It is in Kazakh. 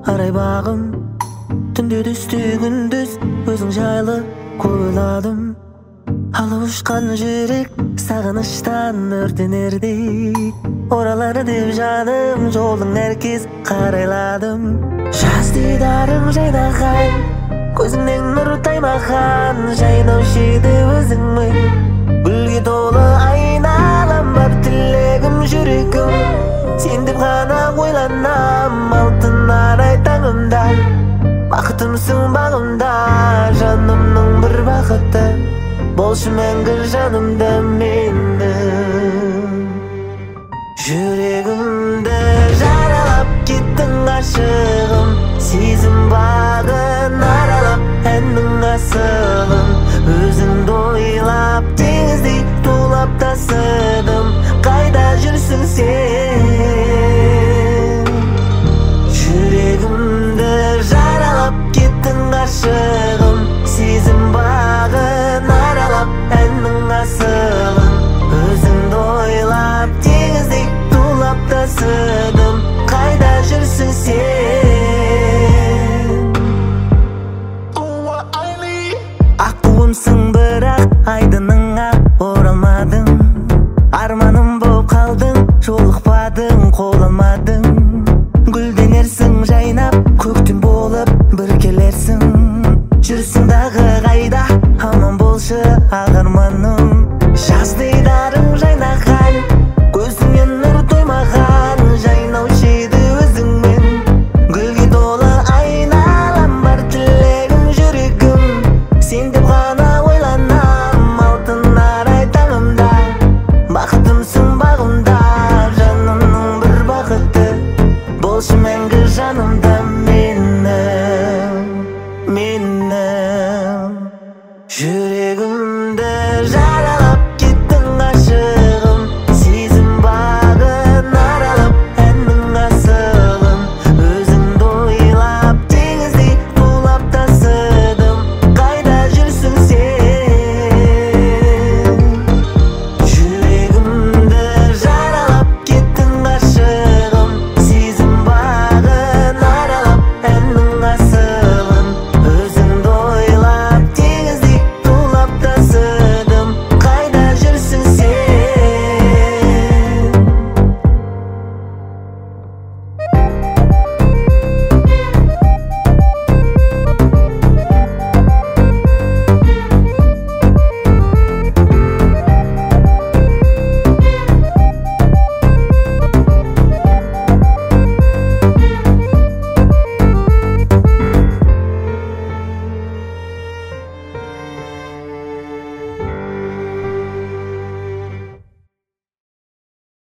арай бағым. Түнде түсті күндіз өзің жайлы ойладым. Алып ұшқан жүрек сағыныштан өртенердей, оралар деп жаным жолың нәркез қарайладым. Жаз дидарың жайнаған, көзіңнен нұр таймаған, жайнаушы еді өзіңмен. Гүлге толы айналам, бар тілегім жүрегім. Сен деп ғана ойланам, алтын арай таңымда. Бақытымсың бағымда, жанымның бір бақыты. Болшы мәңгі жанымда мен.